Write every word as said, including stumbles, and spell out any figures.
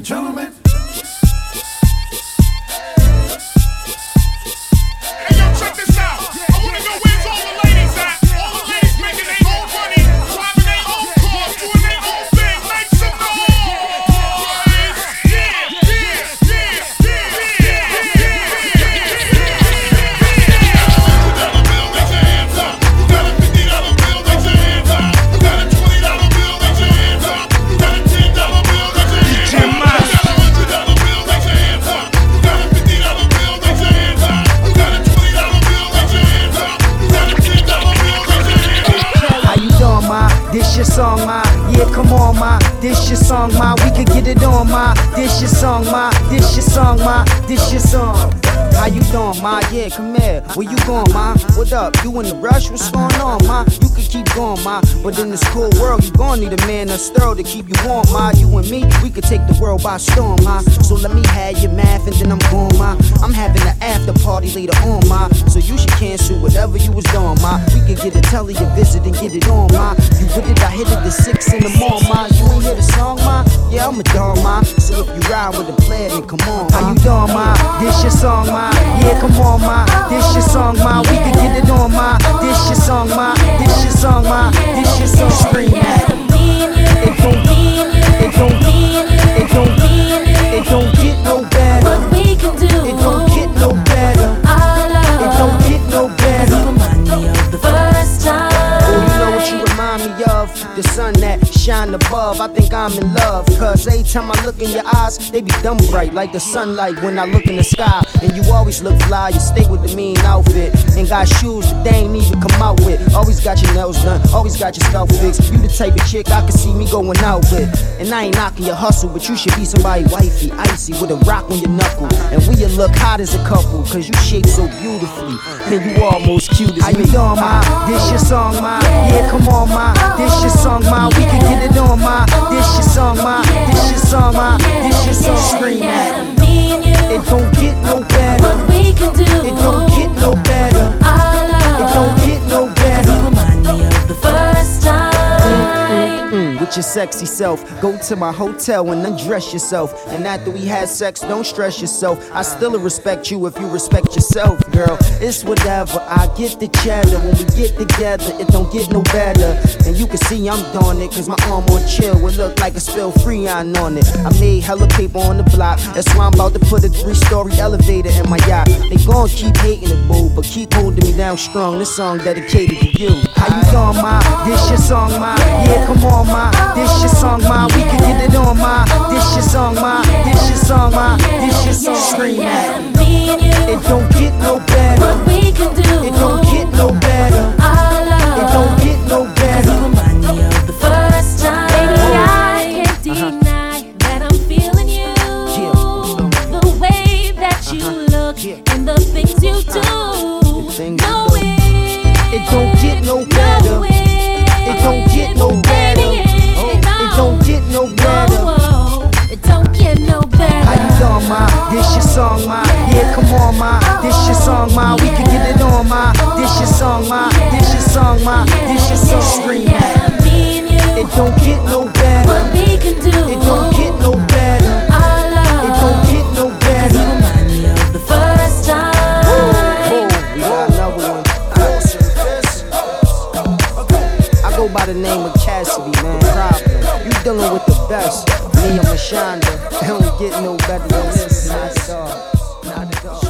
and gentlemen. Hey, yo, check this out. I wanna know where's all the ladies at? All the ladies making their own money, driving their own cars, doing their own thing. Make some noise! Yeah, yeah, yeah, yeah, yeah, Dollar bill, raise your hands up. You got a fifty dollar bill, raise your hands up. You got a twenty dollar bill, raise your hands up. You got a ten dollar bill, raise your hands up. You got a hundred dollar bill, raise your hands up. You got a fifty dollar bill, raise your hands up. You got a twenty dollar bill, raise your hands up. You got a ten dollar bill, raise your hands up. How you doing, ma? This your song, ma. Yeah, come on, ma. This your song, ma. We could get it on, ma. This your song, ma. This your song, ma. This your song. How you doing, ma? Yeah, come here. Where you going, ma? What up? You in the rush? What's going on, ma? You could keep going, ma. But in this cool world, you gon' need a man that's thorough to keep you warm, ma. You and me, we could take the world by storm, ma. So let me have your math and then I'm gone, ma. I'm having an after party later on, ma. So you should cancel whatever you was doing, ma. We could get a telly a visit and get it on, ma. You with it, I hit it at six in the morning, ma. You ain't hear the song, ma? Yeah, I'm a dog, ma. So if you ride with a player, then come on, ma. How you doing, ma? This your song, ma. Yeah, come on, ma. This your song, ma. We can get it on, ma. This your song, ma. This your song, ma. This your song. Scream at it. It don't, it don't, it don't, it don't get no better. What we can do. It don't get no better. Our love. It don't get no better. You remind me of the first time. Oh, you know what you remind me of? The sun that shine above. I think I'm in love. Cause every time I look in your eyes, they be dumb bright like the sunlight when I look in the sky. And you always look fly, you stay with the mean outfit. And got shoes that they ain't even come out with. Always got your nails done, always got your scalp fixed. You the type of chick I can see me going out with. And I ain't knocking your hustle, but you should be somebody wifey, icy, with a rock on your knuckle. And we look hot as a couple, cause you shape so beautifully. And you almost cute as me. How you doing, ma? This your song, ma. Yeah, come on, ma. This your song, ma. We can get it on, ma. This your song, ma. This your song, ma. This your song. Scream at it. It don't get no better. What we can do. It don't get no better. Our love. It don't get no You better. remind me of the first time. Mm, with your sexy self, go to my hotel and undress yourself. And after we had sex, don't stress yourself. I still respect you if you respect yourself, girl. It's whatever. I get the cheddar. When we get together, it don't get no better. And you can see I'm doing it, cause my arm on chill will look like a spill freon on it. I made hella paper on the block. That's why I'm about to put a three-story elevator in my yacht. They gon' keep hating it, boo, but keep holding me down strong. This song dedicated to you. How you doing, ma? This your song, ma. Yeah, come on, ma. This your song, ma. We can get it on, ma. This your song, ma. This your song, ma. This your song. Scream at it. It don't get no better. What we can do. It don't get no better. Our love. It don't get no You better. remind me of the first time. Baby, I can't Uh-huh. deny that I'm feeling you. Yeah. The way that you look Yeah. and the things you do. The things you No do. way. It don't get no better. No way. It don't get no better. It don't get no better. No, it don't get no better. How you doing, ma? This your song, ma. Yeah, come on, ma. This your song, ma. We can get it on, ma. This your song, ma. This your song, ma. This your song. Scream at it. It don't get no better. What we can do. It don't get no better. Our love. It don't get no You better. remind me of the first time. Oh, we got another one. I go by the name of Cassidy, man. Problem. You dealing with the best. Me and Mashonda. It don't get no better than this. Not at all. Not at all.